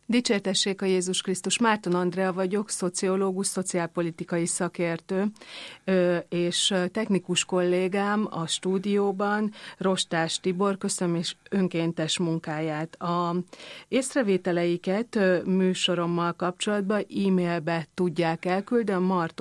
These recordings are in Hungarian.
Dicsértessék a Jézus Krisztus. Márton Andrea vagyok, szociológus, szociálpolitikai szakértő, és technikus kollégám a stúdióban, Rostás Tibor, köszönöm és önkéntes munkáját. A észrevételeiket műsorommal kapcsolatban e-mailbe tudják elküldeni,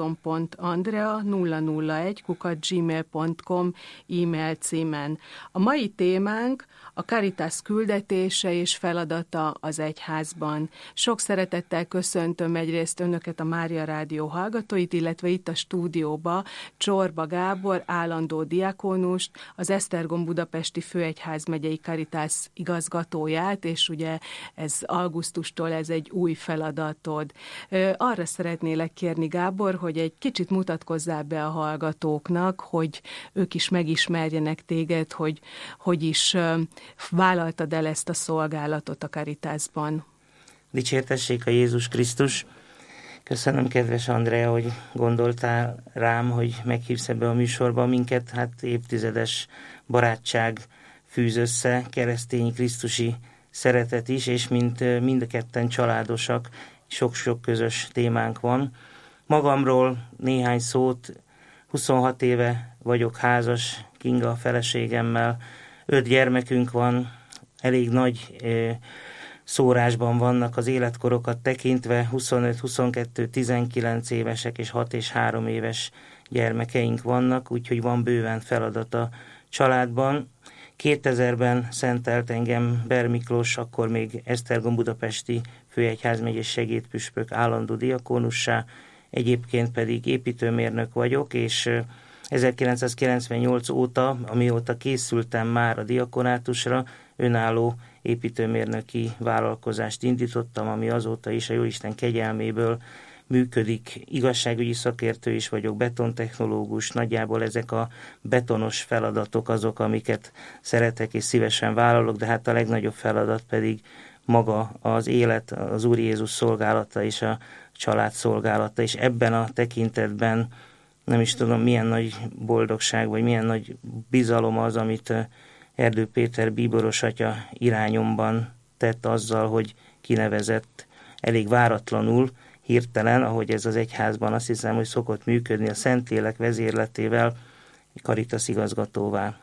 marton.andrea001@gmail.com e-mail címen. A mai témánk a Caritas küldetése és feladata az egyházban. Sok szeretettel köszöntöm egyrészt önöket, a Mária Rádió hallgatóit, illetve itt a stúdióba Csorba Gábor, állandó diakónust, az Esztergom budapesti főegyházmegyei Caritas igazgatóját, és ugye ez augusztustól ez egy új feladatod. Arra szeretnélek kérni, Gábor, hogy egy kicsit mutatkozzál be a hallgatóknak, hogy ők is megismerjenek téged, hogy is vállaltad el ezt a szolgálatot a Caritasban. Dicsértessék a Jézus Krisztus! Köszönöm, kedves Andrea, hogy gondoltál rám, hogy meghívsz ebbe a műsorba minket. Hát évtizedes barátság fűz össze, keresztény krisztusi szeretet is, és mint mind a ketten családosak, sok-sok közös témánk van. Magamról néhány szót, 26 éve vagyok házas Kinga a feleségemmel, 5 gyermekünk van, elég nagy szórásban vannak az életkorokat tekintve, 25, 22, 19 évesek és 6 és 3 éves gyermekeink vannak, úgyhogy van bőven feladat a családban. 2000-ben szentelt engem Ber Miklós, akkor még Esztergom budapesti főegyházmegyés segédpüspök állandó diakónussá, egyébként pedig építőmérnök vagyok, és 1998 óta, amióta készültem már a diakonátusra, önálló építőmérnöki vállalkozást indítottam, ami azóta is a Jóisten kegyelméből működik. Igazságügyi szakértő is vagyok, betontechnológus, nagyjából ezek a betonos feladatok azok, amiket szeretek és szívesen vállalok, de hát a legnagyobb feladat pedig maga az élet, az Úr Jézus szolgálata és a család szolgálata, és ebben a tekintetben nem is tudom, milyen nagy boldogság, vagy milyen nagy bizalom az, amit Erdő Péter bíboros atya irányomban tett azzal, hogy kinevezett elég váratlanul, hirtelen, ahogy ez az egyházban azt hiszem, hogy szokott működni, a Szentlélek vezérletével Caritas igazgatóvá.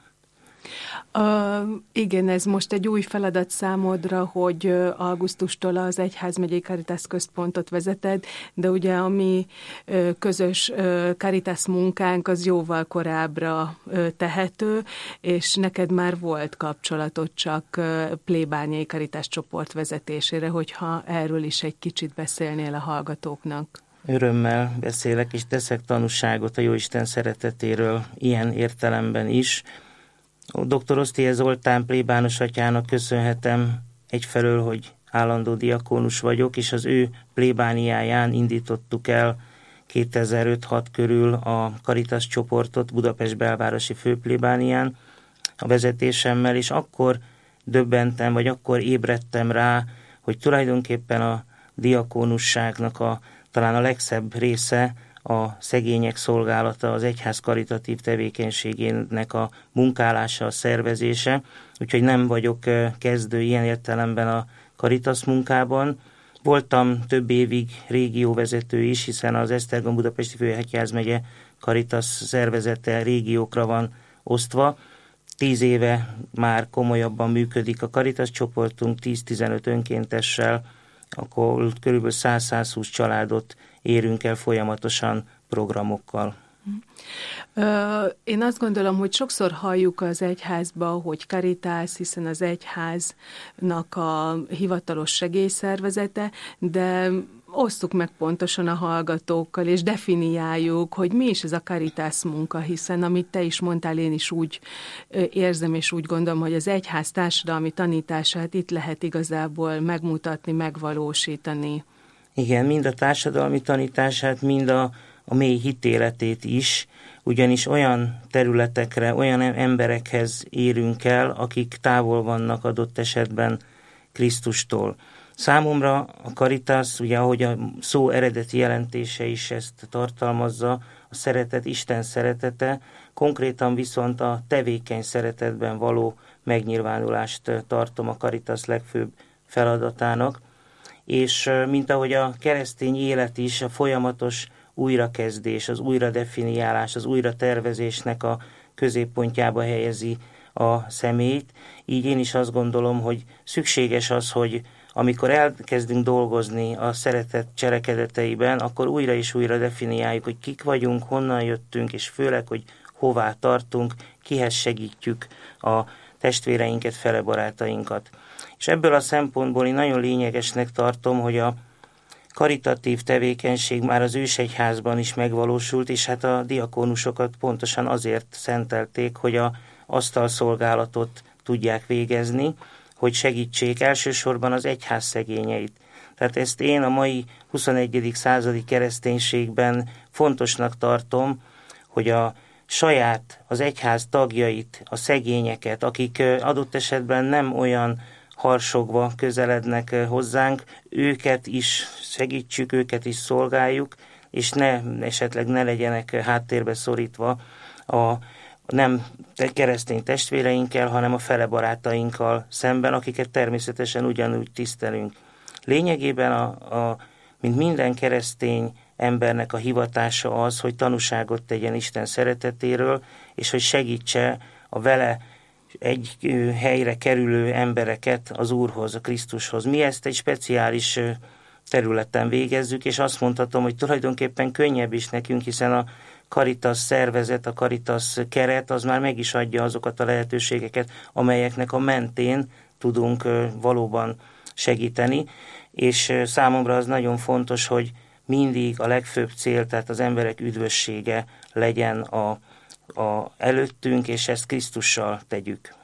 Igen, ez most egy új feladat számodra, hogy augusztustól az egyházmegyei Caritas központot vezeted, de ugye a mi közös Caritas munkánk az jóval korábbra tehető, és neked már volt kapcsolatod csak plébániai Caritas csoport vezetésére, hogyha erről is egy kicsit beszélnél a hallgatóknak. Örömmel beszélek, és teszek tanúságot a Jóisten szeretetéről ilyen értelemben is. Dr. Osztélye Zoltán plébános atyának köszönhetem egyfelől, hogy állandó diakónus vagyok, és az ő plébániáján indítottuk el 2005-6 körül a Caritas csoportot Budapest belvárosi főplébánián a vezetésemmel, és akkor döbbentem, vagy akkor ébredtem rá, hogy tulajdonképpen a diakónusságnak talán a legszebb része a szegények szolgálata, az egyház karitatív tevékenységének a munkálása, a szervezése, úgyhogy nem vagyok kezdő ilyen értelemben a Caritas munkában. Voltam több évig régióvezető is, hiszen az Esztergom budapesti főegyházmegye Caritas szervezete régiókra van osztva. 10 éve már komolyabban működik a Caritas csoportunk, 10-15 önkéntessel, akkor kb. 100-120 családot érünk el folyamatosan programokkal. Én azt gondolom, hogy sokszor halljuk az egyházba, hogy Caritas, hiszen az egyháznak a hivatalos segélyszervezete, de osszuk meg pontosan a hallgatókkal, és definiáljuk, hogy mi is ez a Caritas munka, hiszen amit te is mondtál, én is úgy érzem, és úgy gondolom, hogy az egyház társadalmi tanítását itt lehet igazából megmutatni, megvalósítani. Igen, mind a társadalmi tanítását, mind a mély hitéletét is, ugyanis olyan területekre, olyan emberekhez érünk el, akik távol vannak adott esetben Krisztustól. Számomra a Caritas, ugye ahogy a szó eredeti jelentése is ezt tartalmazza, a szeretet, Isten szeretete, konkrétan viszont a tevékeny szeretetben való megnyilvánulást tartom a Caritas legfőbb feladatának, és mint ahogy a keresztény élet is, a folyamatos újrakezdés, az újradefiniálás, az újratervezésnek a középpontjába helyezi a személyt, így én is azt gondolom, hogy szükséges az, hogy amikor elkezdünk dolgozni a szeretet cselekedeteiben, akkor újra és újra definiáljuk, hogy kik vagyunk, honnan jöttünk, és főleg, hogy hová tartunk, kihez segítjük a testvéreinket, felebarátainkat. És ebből a szempontból én nagyon lényegesnek tartom, hogy a karitatív tevékenység már az ősegyházban is megvalósult, és hát a diakónusokat pontosan azért szentelték, hogy a asztalszolgálatot tudják végezni, hogy segítsék elsősorban az egyház szegényeit. Tehát ezt én a mai 21. századi kereszténységben fontosnak tartom, hogy a saját, az egyház tagjait, a szegényeket, akik adott esetben nem olyan harsogva közelednek hozzánk, őket is segítsük, őket is szolgáljuk, és esetleg ne legyenek háttérbe szorítva a nem keresztény testvéreinkkel, hanem a felebarátainkkal szemben, akiket természetesen ugyanúgy tisztelünk. Lényegében, mint minden keresztény embernek a hivatása az, hogy tanúságot tegyen Isten szeretetéről, és hogy segítse a vele egy helyre kerülő embereket az Úrhoz, a Krisztushoz. Mi ezt egy speciális területen végezzük, és azt mondhatom, hogy tulajdonképpen könnyebb is nekünk, hiszen a Caritas szervezet, a Caritas keret, az már meg is adja azokat a lehetőségeket, amelyeknek a mentén tudunk valóban segíteni, és számomra az nagyon fontos, hogy mindig a legfőbb cél, tehát az emberek üdvössége legyen a előttünk, és ezt Krisztussal tegyük.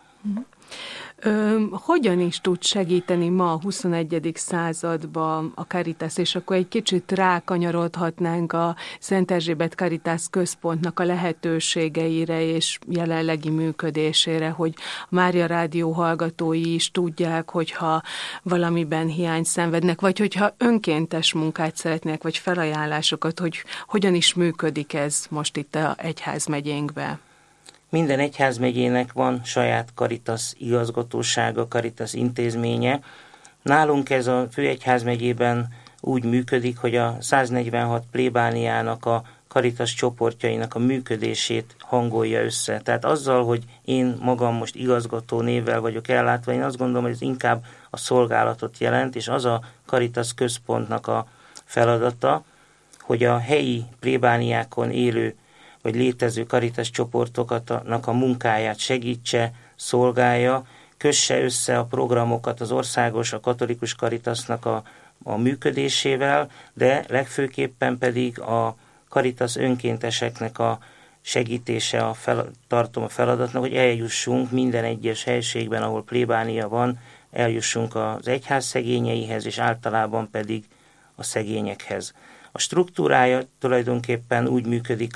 Hogyan is tud segíteni ma a 21. században a Caritas, és akkor egy kicsit rákanyarodhatnánk a Szent Erzsébet Caritas központnak a lehetőségeire és jelenlegi működésére, hogy a Mária Rádió hallgatói is tudják, hogyha valamiben hiányt szenvednek, vagy hogyha önkéntes munkát szeretnék, vagy felajánlásokat, hogy hogyan is működik ez most itt a egyházmegyénkben. Minden egyházmegyének van saját Caritas igazgatósága, Caritas intézménye. Nálunk ez a főegyházmegyében úgy működik, hogy a 146 plébániának a Caritas csoportjainak a működését hangolja össze. Tehát azzal, hogy én magam most igazgató névvel vagyok ellátva, én azt gondolom, hogy ez inkább a szolgálatot jelent, és az a Caritas központnak a feladata, hogy a helyi plébániákon élő vagy létező Caritas csoportoknak a munkáját segítse, szolgálja, kösse össze a programokat az országos, a katolikus Caritasnak a működésével, de legfőképpen pedig a Caritas önkénteseknek a segítése tartom a feladatnak, hogy eljussunk minden egyes helységben, ahol plébánia van, eljussunk az egyház szegényeihez, és általában pedig a szegényekhez. A struktúrája tulajdonképpen úgy működik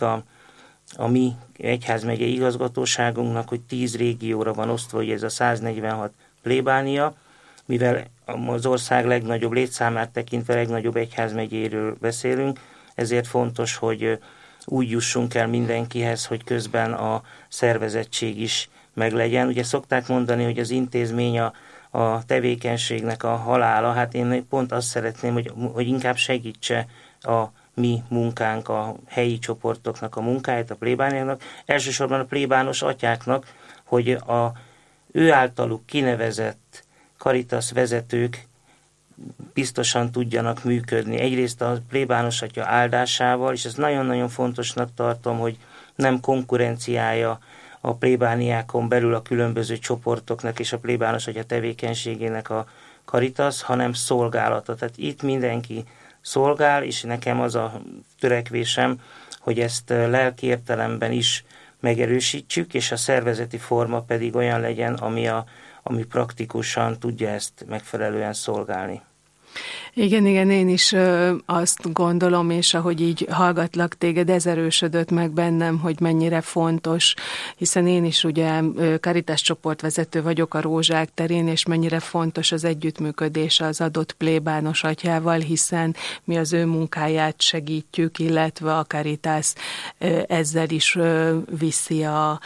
a mi egyházmegyei igazgatóságunknak, hogy 10 régióra van osztva, hogy ez a 146 plébánia, mivel az ország legnagyobb létszámát tekintve legnagyobb egyházmegyéről beszélünk, ezért fontos, hogy úgy jussunk el mindenkihez, hogy közben a szervezettség is meglegyen. Ugye szokták mondani, hogy az intézmény a tevékenységnek a halála, hát én pont azt szeretném, hogy inkább segítse a mi munkánk, a helyi csoportoknak a munkáját, a plébániáknak, elsősorban a plébános atyáknak, hogy ő általuk kinevezett Caritas vezetők biztosan tudjanak működni. Egyrészt a plébános atya áldásával, és ezt nagyon-nagyon fontosnak tartom, hogy nem konkurenciája a plébániákon belül a különböző csoportoknak és a plébános atya tevékenységének a Caritas, hanem szolgálata. Tehát itt mindenki szolgál, és nekem az a törekvésem, hogy ezt lelki értelemben is megerősítsük, és a szervezeti forma pedig olyan legyen, ami praktikusan tudja ezt megfelelően szolgálni. Igen, én is azt gondolom, és ahogy így hallgatlak téged, ez erősödött meg bennem, hogy mennyire fontos, hiszen én is ugye Caritas csoportvezető vagyok a Rózsák terén, és mennyire fontos az együttműködés az adott plébános atyával, hiszen mi az ő munkáját segítjük, illetve a Caritas ezzel is viszi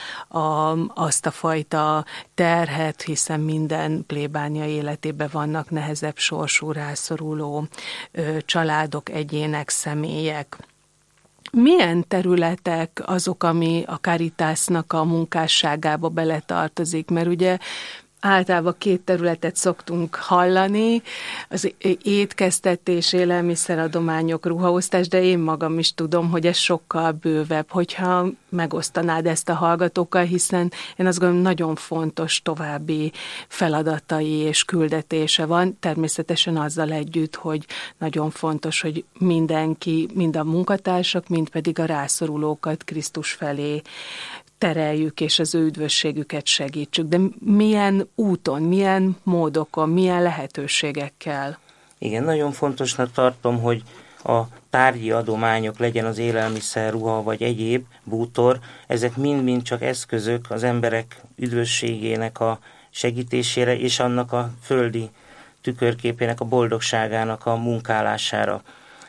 azt a fajta terhet, hiszen minden plébánia életében vannak nehezebb sorsú rászoruló rászoruló családok, egyének, személyek. Milyen területek azok, ami a Caritasnak a munkásságába beletartozik? Mert ugye általában 2 területet szoktunk hallani, az étkeztetés, élelmiszeradományok, ruhaosztás, de én magam is tudom, hogy ez sokkal bővebb, hogyha megosztanád ezt a hallgatókkal, hiszen én azt gondolom, nagyon fontos további feladatai és küldetése van, természetesen azzal együtt, hogy nagyon fontos, hogy mindenki, mind a munkatársak, mind pedig a rászorulókat Krisztus felé tereljük, és az ő üdvösségüket segítsük. De milyen úton, milyen módokon, milyen lehetőségekkel? Igen, nagyon fontosnak tartom, hogy a tárgyi adományok, legyen az élelmiszer, ruha vagy egyéb, bútor, ezek mind-mind csak eszközök az emberek üdvösségének a segítésére és annak a földi tükörképének, a boldogságának a munkálására.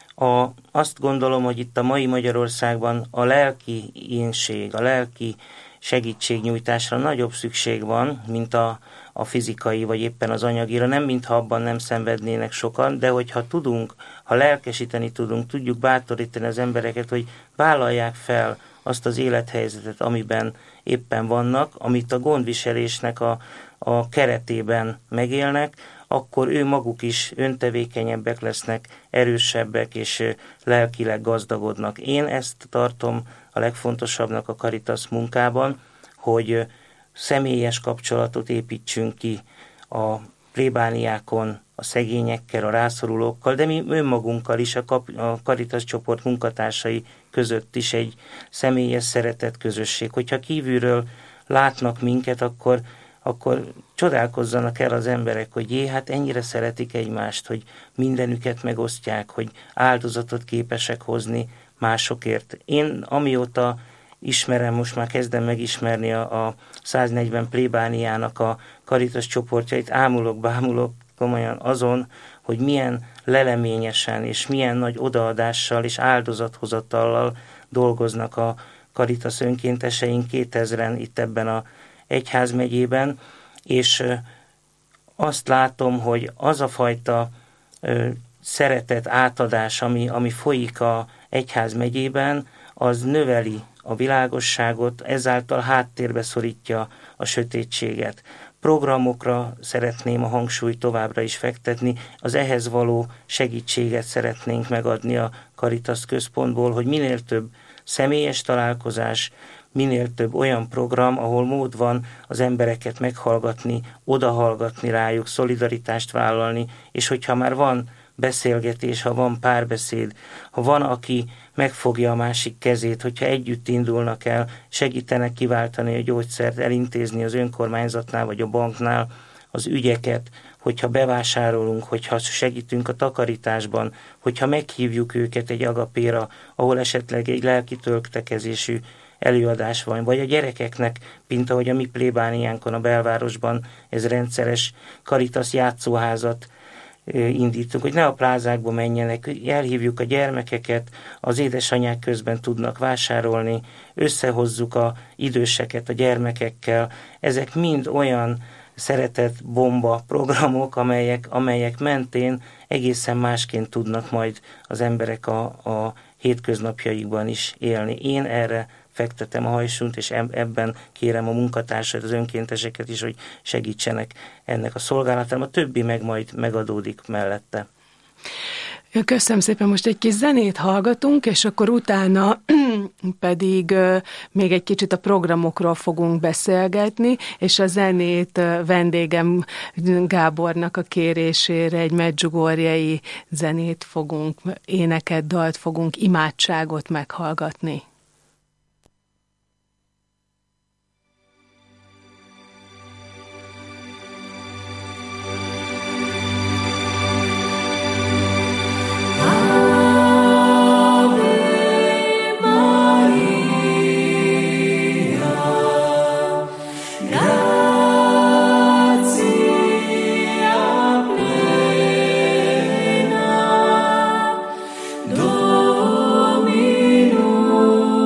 Azt gondolom, hogy itt a mai Magyarországban a lelki ínség, a lelki segítségnyújtásra nagyobb szükség van, mint a fizikai, vagy éppen az anyagira. Nem mintha abban nem szenvednének sokan, de hogyha tudunk, ha lelkesíteni tudjuk bátorítani az embereket, hogy vállalják fel azt az élethelyzetet, amiben éppen vannak, amit a gondviselésnek a keretében megélnek, akkor ő maguk is öntevékenyebbek lesznek, erősebbek és lelkileg gazdagodnak. Én ezt tartom a legfontosabbnak a Caritas munkában, hogy személyes kapcsolatot építsünk ki a plébániákon, a szegényekkel, a rászorulókkal, de mi önmagunkkal is, a Caritas csoport munkatársai között is egy személyes szeretett közösség. Hogyha kívülről látnak minket, akkor csodálkozzanak el az emberek, hogy hát ennyire szeretik egymást, hogy mindenüket megosztják, hogy áldozatot képesek hozni másokért. Én amióta ismerem, most már kezdem megismerni a 140 plébániának a Caritas csoportjait, bámulok komolyan azon, hogy milyen leleményesen és milyen nagy odaadással és áldozathozatallal dolgoznak a Caritas önkénteseink, 2000-en itt ebben a egyházmegyében, és azt látom, hogy az a fajta szeretet átadás, ami folyik a egyházmegyében, az növeli a világosságot, ezáltal háttérbe szorítja a sötétséget. Programokra szeretném a hangsúlyt továbbra is fektetni, az ehhez való segítséget szeretnénk megadni a Caritas központból, hogy minél több személyes találkozás, minél több olyan program, ahol mód van az embereket meghallgatni, odahallgatni rájuk, szolidaritást vállalni, és hogyha már van beszélgetés, ha van párbeszéd, ha van, aki megfogja a másik kezét, hogyha együtt indulnak el, segítenek kiváltani a gyógyszert, elintézni az önkormányzatnál vagy a banknál az ügyeket, hogyha bevásárolunk, hogyha segítünk a takarításban, hogyha meghívjuk őket egy agapéra, ahol esetleg egy lelki töltekezésű előadás van, vagy a gyerekeknek, mint ahogy a mi plébániánkon a belvárosban ez rendszeres Caritas játszóházat indítunk, hogy ne a plázákba menjenek, elhívjuk a gyermekeket, az édesanyák közben tudnak vásárolni, összehozzuk a időseket a gyermekekkel, ezek mind olyan szeretett bomba programok, amelyek mentén egészen másként tudnak majd az emberek a hétköznapjaikban is élni. Én erre fektetem a hajsúlyt, és ebben kérem a munkatársait, az önkénteseket is, hogy segítsenek ennek a szolgálatára, a többi meg majd megadódik mellette. Köszönöm szépen, most egy kis zenét hallgatunk, és akkor utána pedig még egy kicsit a programokról fogunk beszélgetni, és a zenét vendégem Gábornak a kérésére egy medjugorjei zenét fogunk, éneket, dalt fogunk, imádságot meghallgatni. Dominus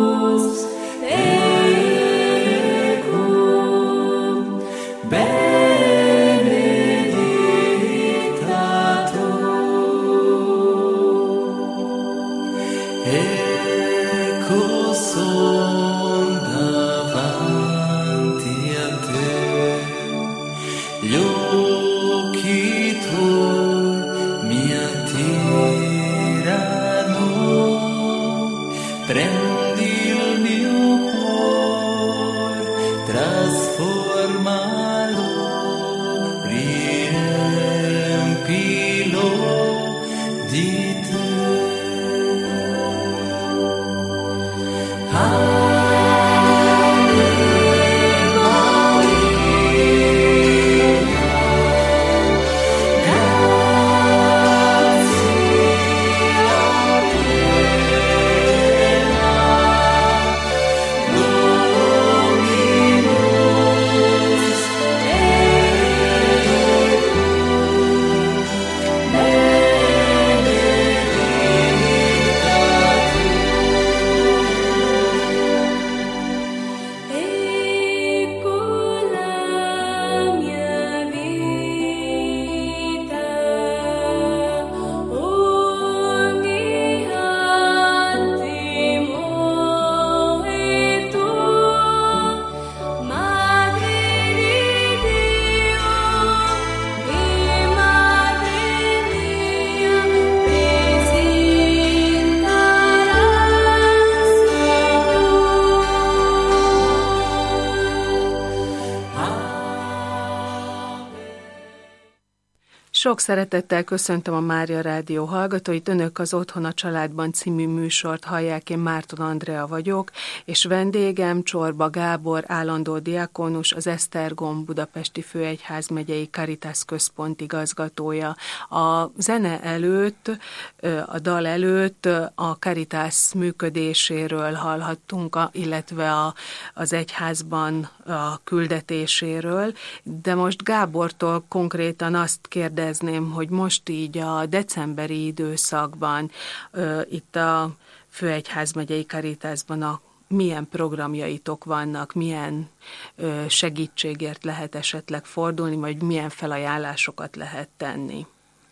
Sok szeretettel köszöntöm a Mária Rádió hallgatóit. Önök az Otthon a Családban című műsort hallják. Én Márton Andrea vagyok, és vendégem Csorba Gábor, állandó diákonus, az Esztergom Budapesti Főegyházmegyei Caritas központ igazgatója. A zene előtt, a dal előtt a Caritas működéséről hallhattunk, illetve az egyházban a küldetéséről, de most Gábortól konkrétan azt kérdezném, hogy most így a decemberi időszakban itt a Főegyházmegyei Caritasban milyen programjaitok vannak, milyen segítségért lehet esetleg fordulni, vagy milyen felajánlásokat lehet tenni?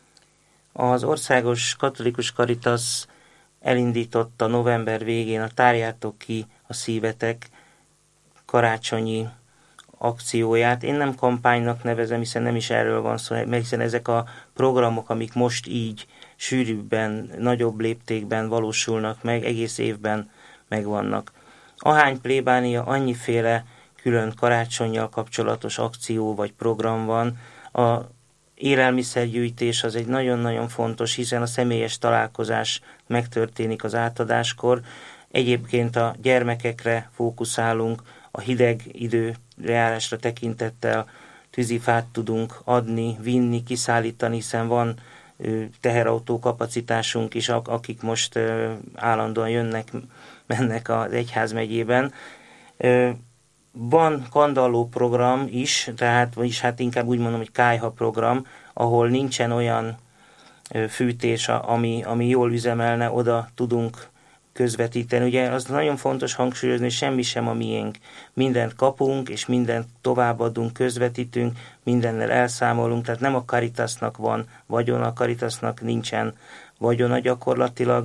Az Országos Katolikus Caritas elindította november végén a Tárjátok ki a szívetek karácsonyi akcióját. Én nem kampánynak nevezem, hiszen nem is erről van szó, hiszen ezek a programok, amik most így sűrűbben, nagyobb léptékben valósulnak meg, egész évben megvannak. Ahány plébánia, annyiféle külön karácsonnyal kapcsolatos akció vagy program van. A élelmiszergyűjtés az egy nagyon-nagyon fontos, hiszen a személyes találkozás megtörténik az átadáskor. Egyébként a gyermekekre fókuszálunk, a hideg időjárásra tekintettel tűzifát tudunk adni, vinni, kiszállítani, hiszen van teherautó kapacitásunk is, akik most állandóan mennek az egyházmegyében. Van kandalló program is, vagyis inkább úgy mondom, hogy kályha program, ahol nincsen olyan fűtés, ami jól üzemelne, oda tudunk közvetíteni. Ugye az nagyon fontos hangsúlyozni, hogy semmi sem a miénk. Mindent kapunk, és mindent továbbadunk, közvetítünk, mindennel elszámolunk, tehát nem a Caritasnak van vagyona, a Caritasnak nincsen vagyona gyakorlatilag,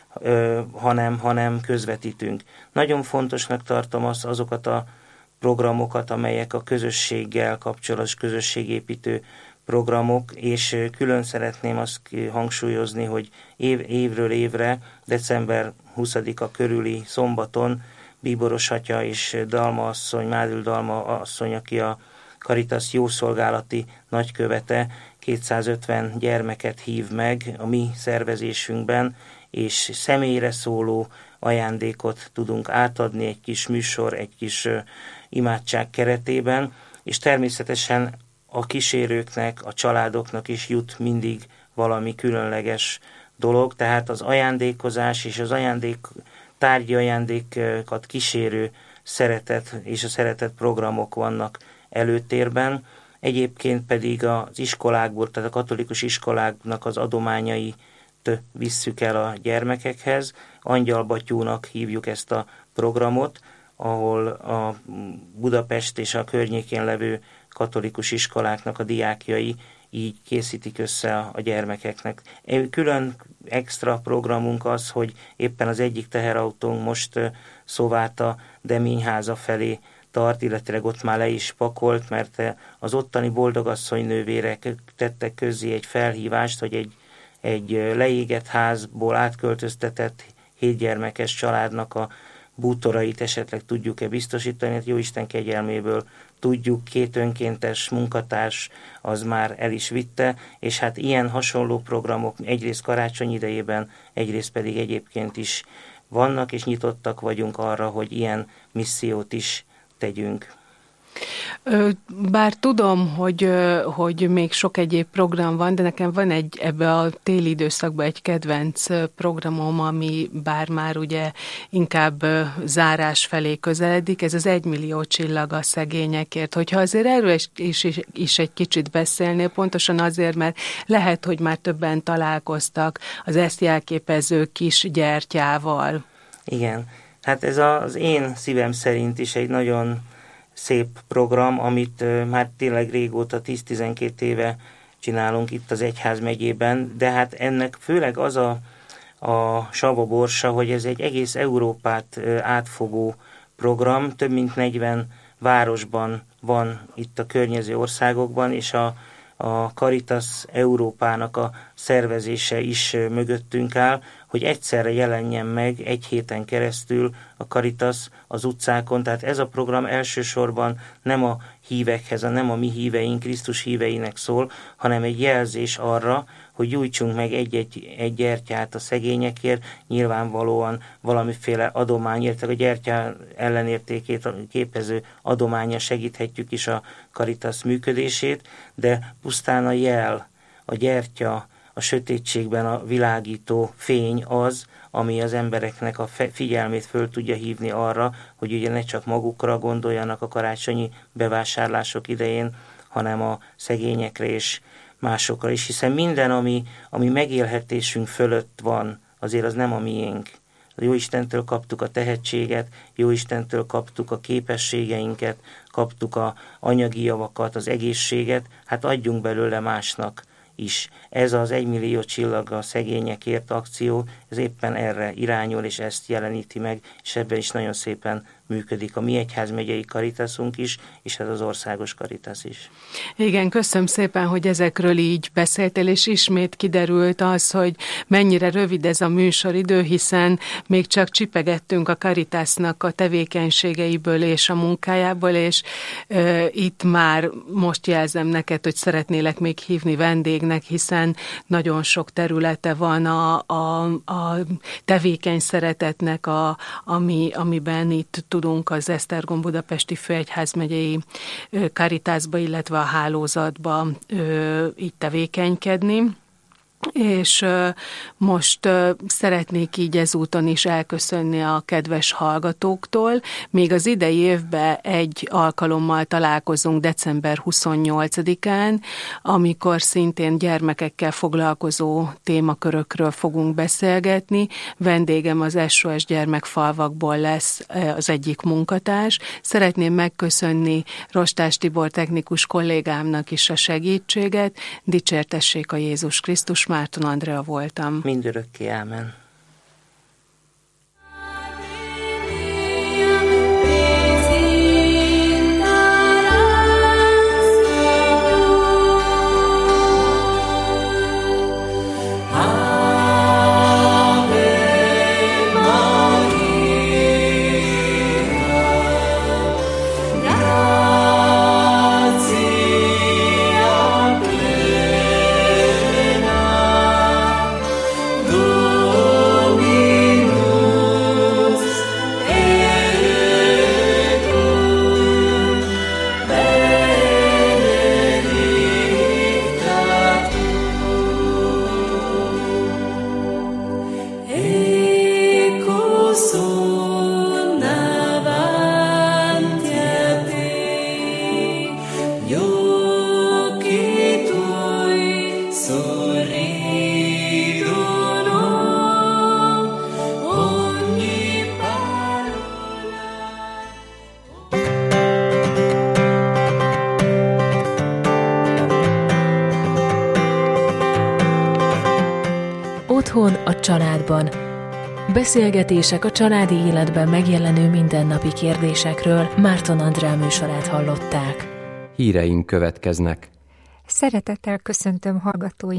hanem közvetítünk. Nagyon fontosnak tartom azokat a programokat, amelyek a közösséggel kapcsolatos, közösségépítő programok, és külön szeretném azt hangsúlyozni, hogy évről évre, december 20-a körüli szombaton Bíboros atya és Dalma asszony, Mádül Dalma asszony, aki a Caritas jószolgálati nagykövete, 250 gyermeket hív meg a mi szervezésünkben, és személyre szóló ajándékot tudunk átadni egy kis műsor, egy kis imádság keretében, és természetesen a kísérőknek, a családoknak is jut mindig valami különleges dolog, tehát az ajándékozás és az tárgyi ajándékat kísérő szeretet és a szeretet programok vannak előtérben. Egyébként pedig az iskolákból, tehát a katolikus iskoláknak az adományait visszük el a gyermekekhez. Angyalbatyúnak hívjuk ezt a programot, ahol a Budapest és a környékén levő katolikus iskoláknak a diákjai így készítik össze a gyermekeknek. Külön extra programunk az, hogy éppen az egyik teherautónk most Szováta Deményháza felé tart, illetve ott már le is pakolt, mert az ottani boldogasszony nővérek tettek közzé egy felhívást, hogy egy leégett házból átköltöztetett 7 gyermekes családnak a bútorait esetleg tudjuk-e biztosítani, hát Jóisten kegyelméből tudjuk, 2 önkéntes munkatárs az már el is vitte, és hát ilyen hasonló programok egyrészt karácsony idejében, egyrészt pedig egyébként is vannak, és nyitottak vagyunk arra, hogy ilyen missziót is tegyünk. Bár tudom, hogy még sok egyéb program van, de nekem van ebbe a téli időszakban egy kedvenc programom, ami bár már ugye inkább zárás felé közeledik, ez az 1 millió csillag a szegényekért. Hogyha azért erről is egy kicsit beszélnél, pontosan azért, mert lehet, hogy már többen találkoztak az ezt jelképező kis gyertyával. Igen, hát ez az én szívem szerint is egy nagyon szép program, amit már tényleg régóta, 10-12 éve csinálunk itt az egyházmegyében, de hát ennek főleg az a savaborsa, hogy ez egy egész Európát átfogó program, több mint 40 városban van itt a környező országokban, és a Caritas Európának a szervezése is mögöttünk áll, hogy egyszerre jelenjen meg egy héten keresztül a Caritas az utcákon. Tehát ez a program elsősorban nem a hívekhez, nem a mi híveink, Krisztus híveinek szól, hanem egy jelzés arra, hogy gyújtsunk meg egy gyertyát a szegényekért, nyilvánvalóan valamiféle adományért, a gyertya ellenértékét képező adománya segíthetjük is a Caritas működését, de pusztán a jel, a gyertya, a sötétségben a világító fény az, ami az embereknek a figyelmét föl tudja hívni arra, hogy ugye ne csak magukra gondoljanak a karácsonyi bevásárlások idején, hanem a szegényekre és másokra is, hiszen minden, ami megélhetésünk fölött van, azért az nem a miénk. A Jóistentől kaptuk a tehetséget, Jóistentől kaptuk a képességeinket, kaptuk a anyagi javakat, az egészséget, hát adjunk belőle másnak is. Ez az 1 millió csillag a szegényekért akció, ez éppen erre irányul, és ezt jeleníti meg, és ebben is nagyon szépen működik a mi egyházmegyei Caritasunk is, és ez az országos Caritas is. Igen, köszönöm szépen, hogy ezekről így beszéltél, és ismét kiderült az, hogy mennyire rövid ez a műsoridő, hiszen még csak csipegettünk a Caritasnak a tevékenységeiből és a munkájából, és itt már most jelzem neked, hogy szeretnélek még hívni vendégnek, hiszen nagyon sok területe van a tevékeny szeretetnek, amiben itt tudunk az Esztergom Budapesti Főegyházmegyei Caritasba, illetve a hálózatba így tevékenykedni. És most szeretnék így ezúton is elköszönni a kedves hallgatóktól. Még az idei évben egy alkalommal találkozunk december 28-án, amikor szintén gyermekekkel foglalkozó témakörökről fogunk beszélgetni. Vendégem az SOS Gyermekfalvakból lesz az egyik munkatárs. Szeretném megköszönni Rostás Tibor technikus kollégámnak is a segítséget. Dicsértessék a Jézus Krisztus. Márton Andrea voltam. Mindörökké, ámen. Otthon a családban. Beszélgetések a családi életben megjelenő mindennapi kérdésekről. Márton Andrea műsorát hallották. Híreink következnek. Szeretettel köszöntöm hallgatói